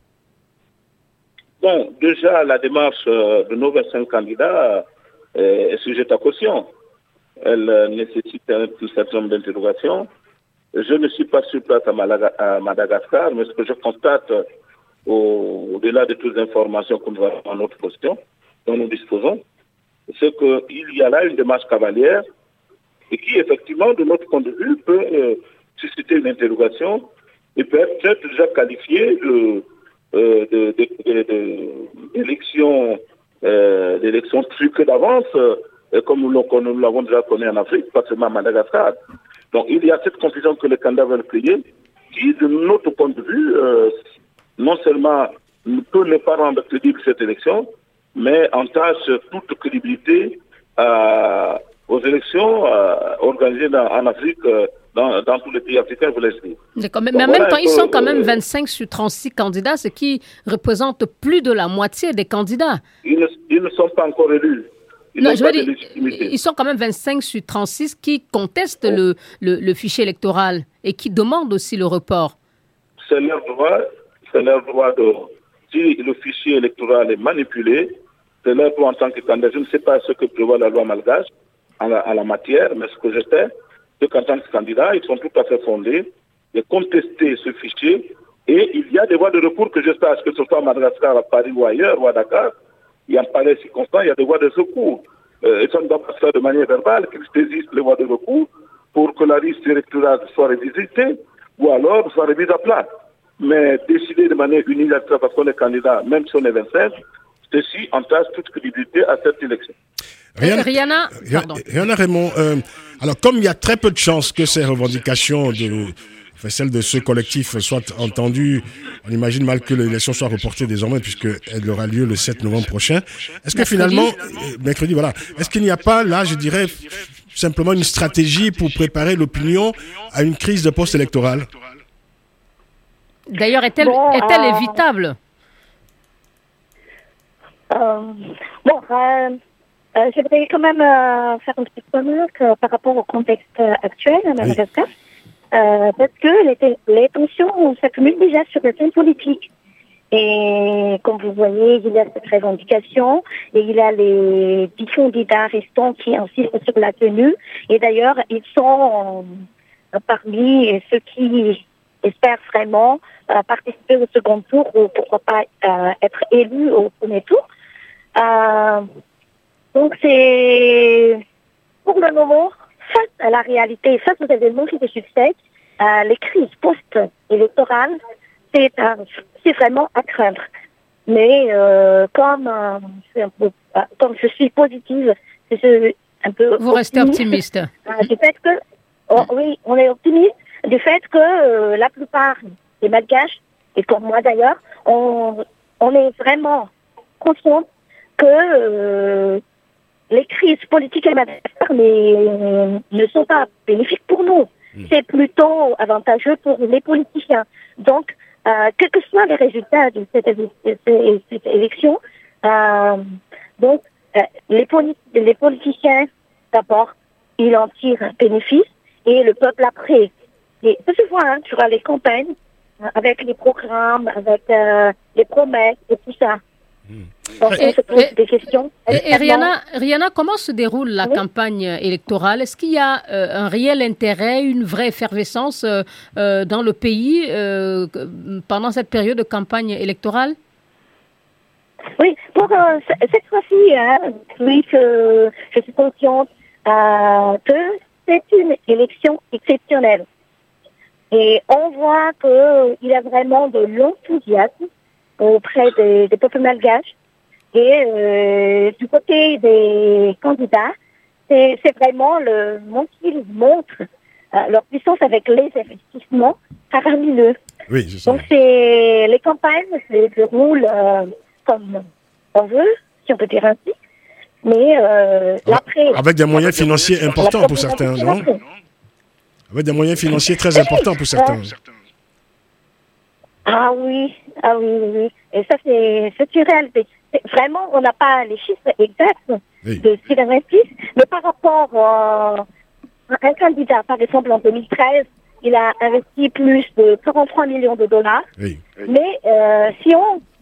Bon, déjà, la démarche de nos 25 candidats est sujette à caution. Elle nécessite un certain nombre d'interrogations. Je ne suis pas sur place à Madagascar, mais ce que je constate, au-delà de toutes les informations que nous avons à notre position, dont nous disposons, c'est qu'il y a là une démarche cavalière et qui, effectivement, de notre point de vue, peut susciter une interrogation et peut être déjà qualifié d'élection truquée d'avance, comme nous l'avons déjà connu en Afrique, pas seulement à Madagascar. Donc il y a cette confusion que les candidats veulent créer, qui, de notre point de vue, non seulement peut ne pas rendre crédible cette élection, mais entache toute crédibilité aux élections organisées en Afrique, dans tous les pays africains, vous l'avez dit. D'accord, mais en même temps, ils sont quand même 25 sur 36 candidats, ce qui représente plus de la moitié des candidats. Ils ne sont pas encore élus. Ils sont quand même 25 sur 36 qui contestent le fichier électoral et qui demandent aussi le report. C'est leur droit si le fichier électoral est manipulé, c'est leur droit en tant que candidat. Je ne sais pas ce que prévoit la loi malgache en la matière, mais ce que je sais, c'est qu'en tant que candidat, ils sont tout à fait fondés de contester ce fichier. Et il y a des voies de recours que je sache, que ce soit à Madagascar, à Paris ou ailleurs, ou à Dakar. Il y a un palais circonstancié, il y a des voies de recours. Et ça ne doit pas se faire de manière verbale, qu'ils saisissent les voies de recours pour que la liste électorale soit révisitée ou alors soit remise à plat. Mais décider de manière unilatérale parce qu'on est candidat, même si on est 25, ceci entache toute crédibilité à cette élection. Rihanna Raymond, alors comme il y a très peu de chances que ces revendications celles de ce collectif soient entendues, on imagine mal que l'élection soit reportée désormais puisqu'elle aura lieu le 7 novembre prochain. Est-ce que finalement, mercredi, voilà, est-ce qu'il n'y a pas là, je dirais, simplement une stratégie pour préparer l'opinion à une crise de post-électorale? D'ailleurs, est-elle évitable? J'aimerais quand même faire une petite remarque par rapport au contexte actuel à Madagascar. Parce que les tensions s'accumulent déjà sur le plan politique. Et comme vous voyez, il y a cette revendication et il y a les 10 candidats restants qui insistent sur la tenue. Et d'ailleurs, ils sont parmi ceux qui espèrent vraiment participer au second tour ou pourquoi pas être élus au premier tour. Donc c'est, pour le moment, face à la réalité, face aux événements qui se succèdent, les crises post-électorales, c'est vraiment à craindre. Mais comme je suis positive, c'est un peu. Vous restez optimiste. Du fait que, oui, on est optimiste du fait que la plupart des Malgaches, et comme moi d'ailleurs, on est vraiment conscient que les crises politiques à Madagascar ne sont pas bénéfiques pour nous. C'est plutôt avantageux pour les politiciens. Donc, quels que soient les résultats de cette élection, les politiciens, d'abord, ils en tirent un bénéfice et le peuple après. Et ça se voit sur les campagnes, avec les programmes, avec les promesses et tout ça. Donc, on se pose des questions. Et Rihanna, comment se déroule la campagne électorale? Est-ce qu'il y a un réel intérêt, une vraie effervescence dans le pays pendant cette période de campagne électorale? Oui, pour cette fois-ci, oui, que je suis consciente que c'est une élection exceptionnelle. Et on voit qu'il y a vraiment de l'enthousiasme auprès des peuples malgaches. Et du côté des candidats, c'est vraiment le moment qu'ils montrent leur puissance avec les investissements faramineux. Oui, c'est ça. Donc les campagnes se déroulent comme on veut, si on peut dire ainsi. Mais l'après... Avec des moyens financiers importants pour certains, non? Avec des moyens financiers très importants pour certains. Ah oui. Et ça, c'est une réalité. Vraiment, on n'a pas les chiffres exacts de ce qu'il investit, mais par rapport à un candidat, par exemple, en 2013, il a investi plus de 43 millions de dollars. Oui. Mais si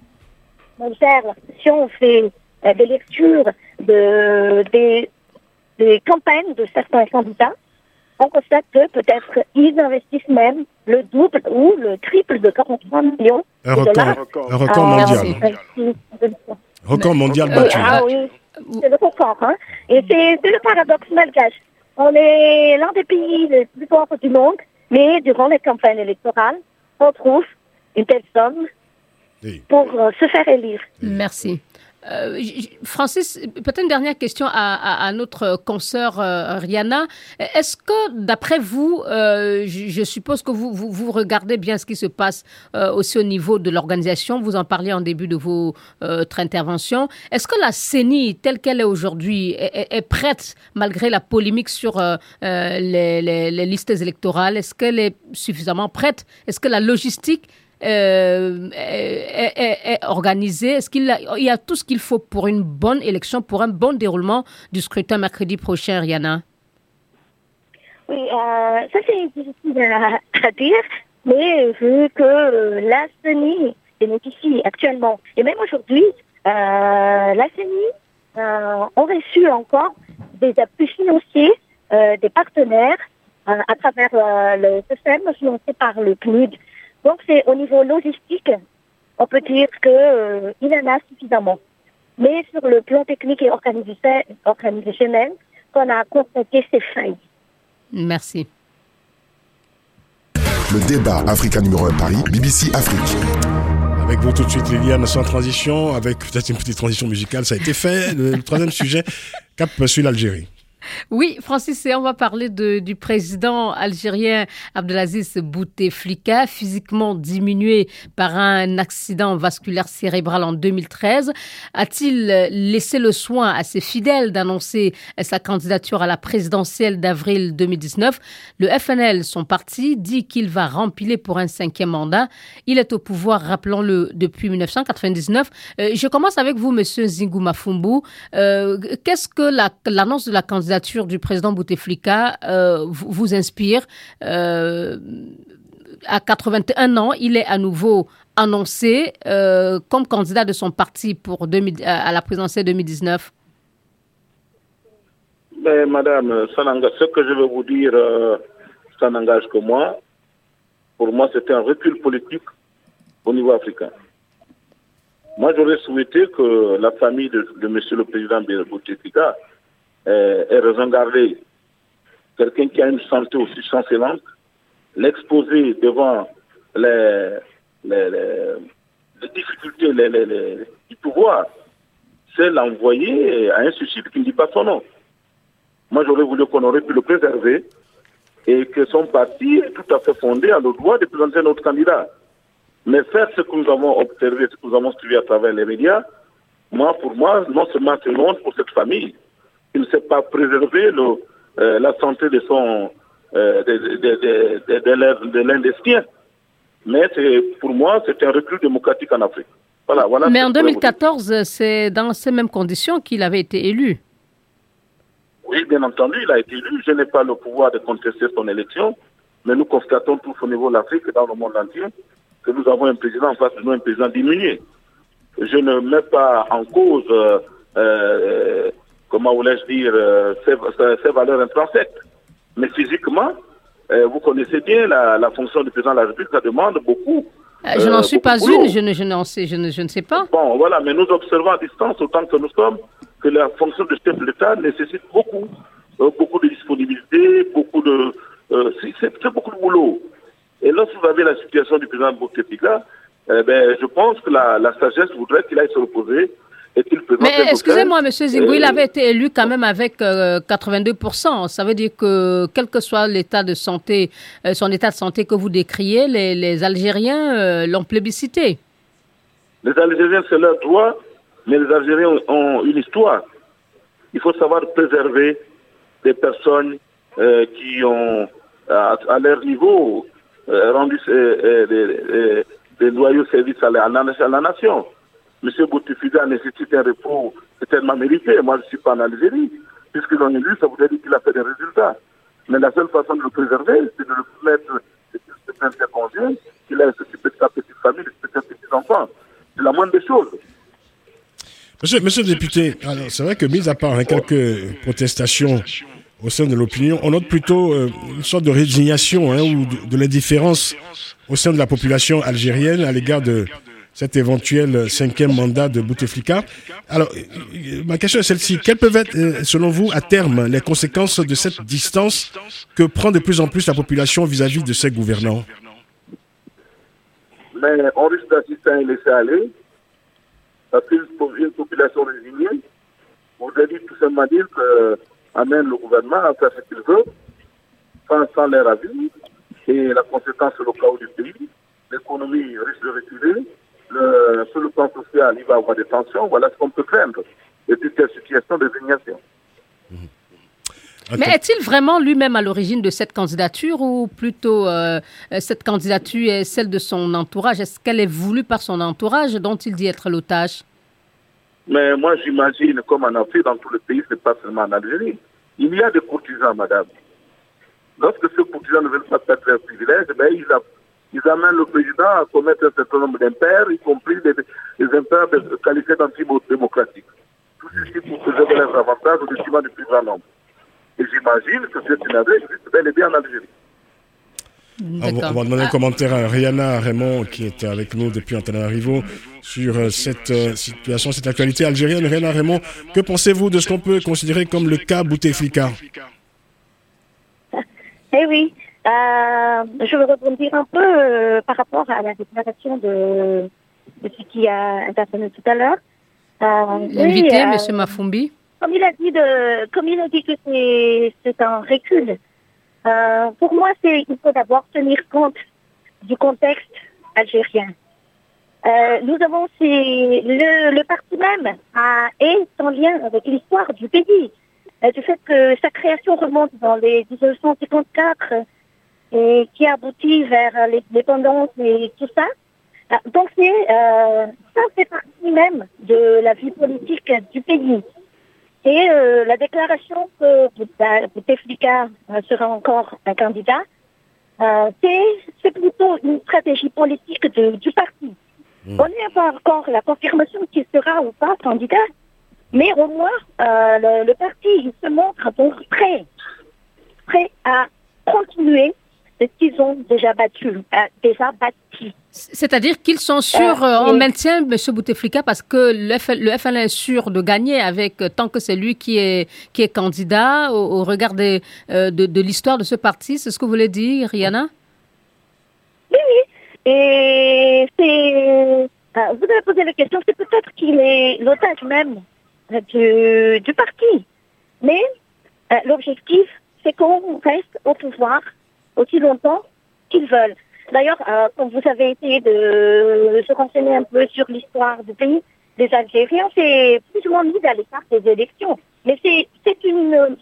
on fait des lectures des campagnes de certains candidats, on constate que peut-être ils investissent même le double ou le triple de 43 millions de dollars. Un record mondial. Record mondial battu. Ah oui, c'est le record. Hein. Et c'est le paradoxe malgache. On est l'un des pays les plus forts du monde, Mais durant les campagnes électorales, on trouve une telle somme pour se faire élire. Merci. Francis, peut-être une dernière question à notre consoeur Rihanna. Est-ce que, d'après vous, je suppose que vous regardez bien ce qui se passe aussi au niveau de l'organisation, vous en parliez en début de votre intervention. Est-ce que la CENI, telle qu'elle est aujourd'hui, est prête, malgré la polémique sur les listes électorales, est-ce qu'elle est suffisamment prête? Est-ce que la logistique est organisé? Est-ce qu'il y a tout ce qu'il faut pour une bonne élection, pour un bon déroulement du scrutin mercredi prochain, Rihanna? Oui, ça c'est difficile à dire, mais vu que la CENI bénéficie actuellement, et même aujourd'hui, la CENI ont reçu encore des appuis financiers des partenaires à travers le système financé par le PNUD. Donc, c'est au niveau logistique, on peut dire qu'il y en a suffisamment. Mais sur le plan technique et organisationnel, on a constaté ces failles. Merci. Le débat Africa numéro 1 Paris, BBC Afrique. Avec vous tout de suite, Liliane, sans transition, avec peut-être une petite transition musicale, ça a été fait. Le troisième sujet, cap sur l'Algérie. Oui, Francis, on va parler du président algérien Abdelaziz Bouteflika, physiquement diminué par un accident vasculaire cérébral en 2013. A-t-il laissé le soin à ses fidèles d'annoncer sa candidature à la présidentielle d'avril 2019? Le FNL, son parti, dit qu'il va rempiler pour un 5e mandat. Il est au pouvoir, rappelons-le, depuis 1999. Je commence avec vous, monsieur Zingou Mafumbu. Qu'est-ce que l'annonce de la candidature du président Bouteflika vous inspire? À 81 ans, il est à nouveau annoncé comme candidat de son parti à la présidentielle 2019. Mais madame, ce que je veux vous dire, ça n'engage que moi. Pour moi, c'était un recul politique au niveau africain. Moi, j'aurais souhaité que la famille de monsieur le président Bouteflika est raison gardée. Quelqu'un qui a une santé aussi chancelante, l'exposer devant les difficultés du pouvoir, c'est l'envoyer à un suicide qui ne dit pas son nom. Moi, j'aurais voulu qu'on aurait pu le préserver et que son parti est tout à fait fondé à le droit de présenter notre candidat. Mais faire ce que nous avons observé, ce que nous avons suivi à travers les médias, pour moi, non seulement c'est honte pour cette famille, il ne sait pas préserver la santé de l'un des siens. Mais pour moi, c'est un recul démocratique en Afrique. Voilà mais en 2014, c'est dans ces mêmes conditions qu'il avait été élu. Oui, bien entendu, il a été élu. Je n'ai pas le pouvoir de contester son élection, mais nous constatons tous au niveau de l'Afrique et dans le monde entier que nous avons un président en face de nous, un président diminué. Je ne mets pas en cause... comment voulais-je dire, ses valeurs intrinsèques. Mais physiquement, vous connaissez bien la fonction du président de la République, ça demande beaucoup. Je n'en suis pas une, je ne sais pas. Bon, voilà, mais nous observons à distance, autant que nous sommes, que la fonction de chef de l'État nécessite beaucoup de disponibilité, c'est beaucoup de boulot. Et lorsque vous avez la situation du président Bouteflika, je pense que la sagesse voudrait qu'il aille se reposer. Mais excusez-moi, M. Zingou, il avait été élu quand même avec 82%. Ça veut dire que, quel que soit l'état de santé, son état de santé que vous décriez, les Algériens l'ont plébiscité. Les Algériens, c'est leur droit, mais les Algériens ont une histoire. Il faut savoir préserver des personnes qui ont, à leur niveau, rendu des loyaux services à la nation. M. Bouteflika nécessite un repos tellement mérité. Moi, je ne suis pas en Algérie. Puisqu'ils l'ont élu, ça voudrait dire qu'il a fait des résultats. Mais la seule façon de le préserver, c'est de le mettre un congé, qu'il a s'occuper de sa petite famille, de ses petits-enfants. C'est la moindre des choses. Monsieur le député, alors c'est vrai que, mis à part quelques protestations au sein de l'opinion, on note plutôt une sorte de résignation ou de l'indifférence au sein de la population algérienne à l'égard de cet éventuel 5e mandat de Bouteflika. Alors, ma question est celle-ci. Quelles peuvent être, selon vous, à terme, les conséquences de cette distance que prend de plus en plus la population vis-à-vis de ses gouvernants? Mais on risque d'assister à un laisser-aller, parce qu'une population résignée, aujourd'hui, tout simplement dire qu'amène le gouvernement à faire ce qu'il veut, sans leur avis, et la conséquence sur le chaos du pays, l'économie risque de reculer, sur le plan social, il va y avoir des tensions, voilà ce qu'on peut craindre, et toute cette situation de résignation. Mais est-il vraiment lui-même à l'origine de cette candidature ou plutôt cette candidature est celle de son entourage? Est-ce qu'elle est voulue par son entourage dont il dit être l'otage? Mais moi, j'imagine, comme en Afrique, dans tout le pays, ce n'est pas seulement en Algérie. Il y a des courtisans, madame. Lorsque ces courtisans ne veulent pas perdre leurs privilèges, ils amènent le président à commettre un certain nombre d'impairs, y compris des impairs qualifiés d'antidémocratiques. Tout ceci pour préserver leurs avantages au détriment du plus grand nombre. Et j'imagine que ce scénario existe bel et bien en Algérie. On va demander un commentaire à Rihanna Raymond, qui est avec nous depuis Antananarivo, sur cette situation, cette actualité algérienne. Rihanna Raymond, que pensez-vous de ce qu'on peut considérer comme le cas Bouteflika? Eh oui, je veux rebondir un peu par rapport à la déclaration de ce qui a intervenu tout à l'heure. L'invité, M. Mafumbi. Comme il a dit que c'est un recul. Pour moi, il faut d'abord tenir compte du contexte algérien. Nous avons le parti même est en lien avec l'histoire du pays, du fait que sa création remonte dans les 1954 et qui aboutit vers l'indépendance et tout ça. Donc ça fait partie même de la vie politique du pays. Et la déclaration que Bouteflika sera encore un candidat, c'est plutôt une stratégie politique du parti. On n'a pas encore la confirmation qu'il sera ou pas candidat, mais au moins le parti il se montre donc prêt à continuer ce qu'ils ont déjà bâti. C'est-à-dire qu'ils sont sûrs, on maintient M. Bouteflika parce que le FLN est sûr de gagner tant que c'est lui qui est candidat au regard de l'histoire de ce parti. C'est ce que vous voulez dire, Rihanna? Oui. Et vous avez posé la question, c'est peut-être qu'il est l'otage même du parti. Mais l'objectif, c'est qu'on reste au pouvoir aussi longtemps qu'ils veulent. D'ailleurs, quand vous avez essayé de se renseigner un peu sur l'histoire du pays, les Algériens, c'est plus ou moins mis à l'écart des élections. Mais c'est une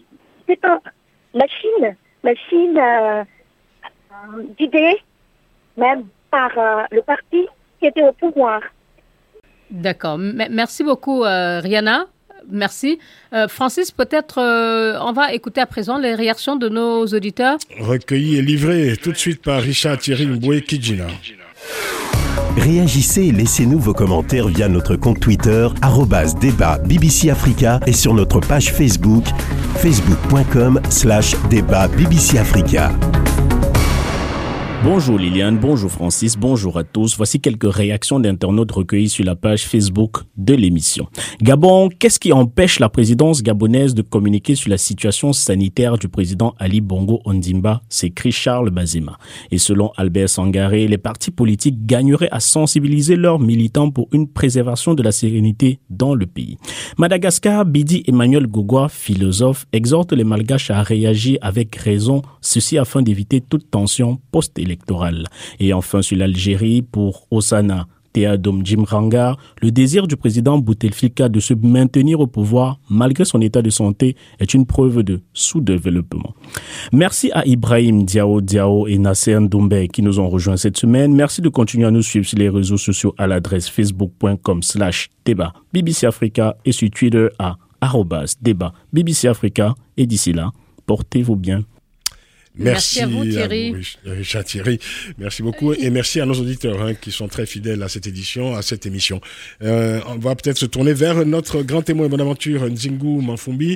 machine d'idées, même par le parti qui était au pouvoir. D'accord. Merci beaucoup, Rihanna. Merci. Francis, peut-être on va écouter à présent les réactions de nos auditeurs. Recueillis et livrés tout de suite par Richard Thierry Mboué-Kidjina. Réagissez et laissez-nous vos commentaires via notre compte Twitter @débat BBC Africa et sur notre page Facebook facebook.com/débat BBC Africa. Bonjour Liliane, bonjour Francis, bonjour à tous. Voici quelques réactions d'internautes recueillies sur la page Facebook de l'émission. Gabon, qu'est-ce qui empêche la présidence gabonaise de communiquer sur la situation sanitaire du président Ali Bongo Ondimba, s'écrit Charles Bazema. Et selon Albert Sangaré, les partis politiques gagneraient à sensibiliser leurs militants pour une préservation de la sérénité dans le pays. Madagascar, Bidi Emmanuel Gogwa, philosophe, exhorte les Malgaches à réagir avec raison, ceci afin d'éviter toute tension post-électorale. Et enfin sur l'Algérie, pour Osana Théadom Jimranga, le désir du président Bouteflika de se maintenir au pouvoir malgré son état de santé est une preuve de sous-développement. Merci à Ibrahim Diao et Nasser Ndoumbe qui nous ont rejoints cette semaine. Merci de continuer à nous suivre sur les réseaux sociaux à l'adresse facebook.com/débat BBC Africa et sur Twitter à @débat BBC Africa. Et d'ici là, portez-vous bien. Merci à vous Thierry. Richard Thierry, merci beaucoup et merci à nos auditeurs qui sont très fidèles à cette édition, à cette émission. On va peut-être se tourner vers notre grand témoin de Bonaventure, Nzingu Mafumbi,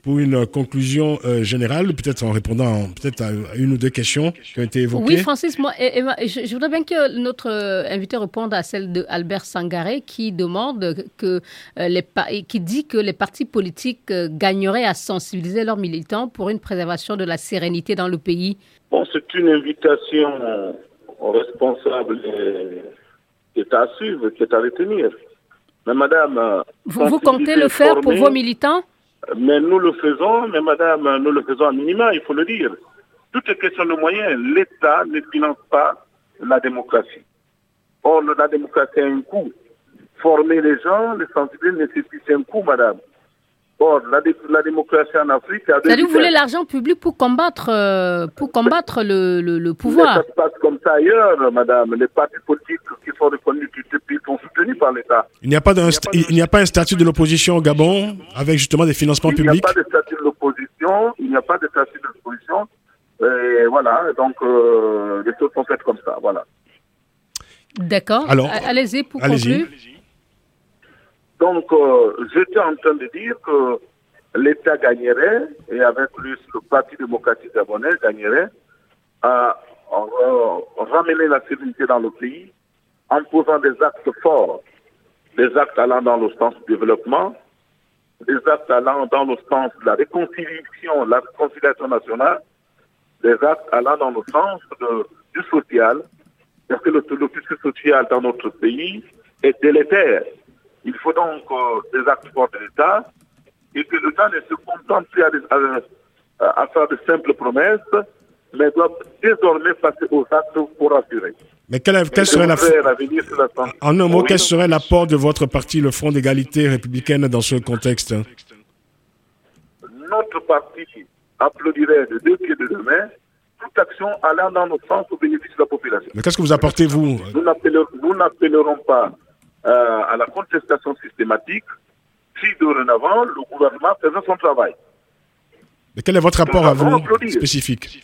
pour une conclusion générale, peut-être en répondant peut-être à une ou deux questions qui ont été évoquées. Oui, Francis, moi, je voudrais bien que notre invité réponde à celle de Albert Sangaré qui demande qui dit que les partis politiques gagneraient à sensibiliser leurs militants pour une préservation de la sérénité dans le pays. Bon, c'est une invitation aux responsables qui est à suivre, qui est à retenir. Mais madame... Vous comptez le faire pour vos militants? Mais nous le faisons, mais madame, nous le faisons à minima, il faut le dire. Toutes les questions de moyens, l'État ne finance pas la démocratie. Or, la démocratie a un coût. Former les gens, les sensibiliser nécessite un coût, madame. Or, la démocratie en Afrique a... C'est-à-dire que vous voulez l'argent public pour combattre le pouvoir. Mais ça se passe comme ça ailleurs, madame. Les partis politiques qui sont reconnus du pays sont soutenus par l'État. Il n'y a pas un statut de l'opposition au Gabon avec justement des financements publics? Il n'y a pas de statut de l'opposition. Et voilà, donc les choses sont faites comme ça, voilà. D'accord. Alors, allez-y pour conclure. Donc, j'étais en train de dire que l'État gagnerait, et avec lui, le Parti démocratique gabonais gagnerait à ramener la sécurité dans le pays en posant des actes forts, des actes allant dans le sens du développement, des actes allant dans le sens de la réconciliation nationale, des actes allant dans le sens du social, parce que le tissu social dans notre pays est délétère. Il faut donc des actes forts de l'État et que l'État ne se contente plus à faire de simples promesses, mais doit désormais passer aux actes pour assurer. Mais quel serait en un mot, quel serait l'apport de votre parti, le Front d'égalité républicaine, dans ce contexte? Notre parti applaudirait de deux pieds de deux mains toute action allant dans le sens au bénéfice de la population. Mais qu'est-ce que vous apportez, vous? Nous n'appellerons pas à la contestation systématique si dorénavant le gouvernement faisait son travail. Mais quel est votre rapport à vous spécifique?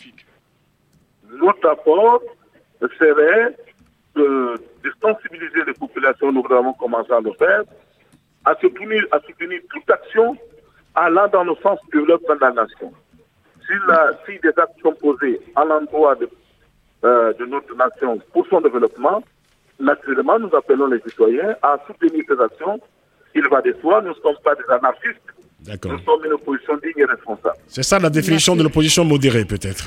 Notre apport serait de sensibiliser les populations, nous avons commencé à le faire, à soutenir toute action allant dans le sens du développement de la nation. Si des actes sont posés à l'endroit de notre nation pour son développement, naturellement, nous appelons les citoyens à soutenir ces actions. Il va de soi, nous ne sommes pas des anarchistes. D'accord. Nous sommes une opposition digne et responsable. C'est ça la définition de l'opposition modérée, peut-être.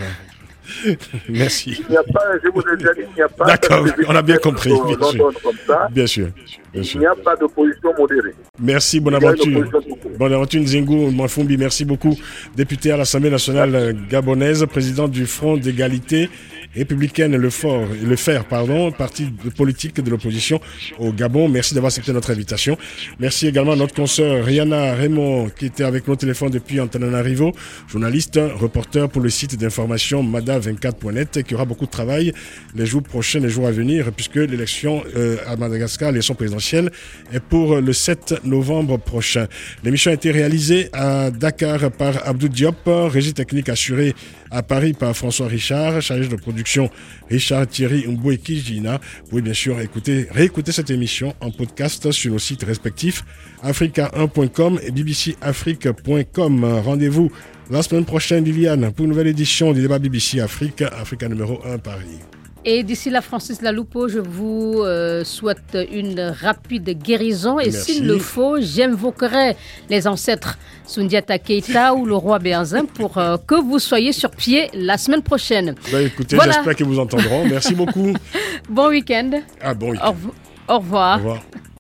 Merci. Il n'y a pas, je vous ai déjà dit, il n'y a pas... D'accord, on a bien compris. Bien sûr. Il n'y a pas d'opposition modérée. Merci, Bonaventure. Bonaventure Nzingou Mafumbi, merci beaucoup. Député à l'Assemblée nationale gabonaise, président du Front d'égalité républicaine, le FER, parti politique de l'opposition au Gabon. Merci d'avoir accepté notre invitation. Merci également à notre consoeur Rihanna Raymond qui était avec nous au téléphone depuis Antananarivo, journaliste, reporter pour le site d'information mada24.net qui aura beaucoup de travail les jours prochains, les jours à venir, puisque l'élection à Madagascar, l'élection présidentielle, est pour le 7 novembre prochain. L'émission a été réalisée à Dakar par Abdou Diop, régie technique assurée à Paris par François Richard, chargé de production Richard Thierry Mbouekijina. Vous pouvez bien sûr réécouter cette émission en podcast sur nos sites respectifs africa1.com et bbcafrique.com. Rendez-vous la semaine prochaine, Liliane, pour une nouvelle édition du débat BBC Africa numéro 1 Paris. Et d'ici là, Francis Laloupo, je vous souhaite une rapide guérison. Et s'il le faut, j'invoquerai les ancêtres Soundiata Keita ou le roi Béhanzin pour que vous soyez sur pied la semaine prochaine. Écoutez, voilà. J'espère qu'ils vous entendront. Merci beaucoup. Bon week-end. Bon week-end. Au revoir. Au revoir.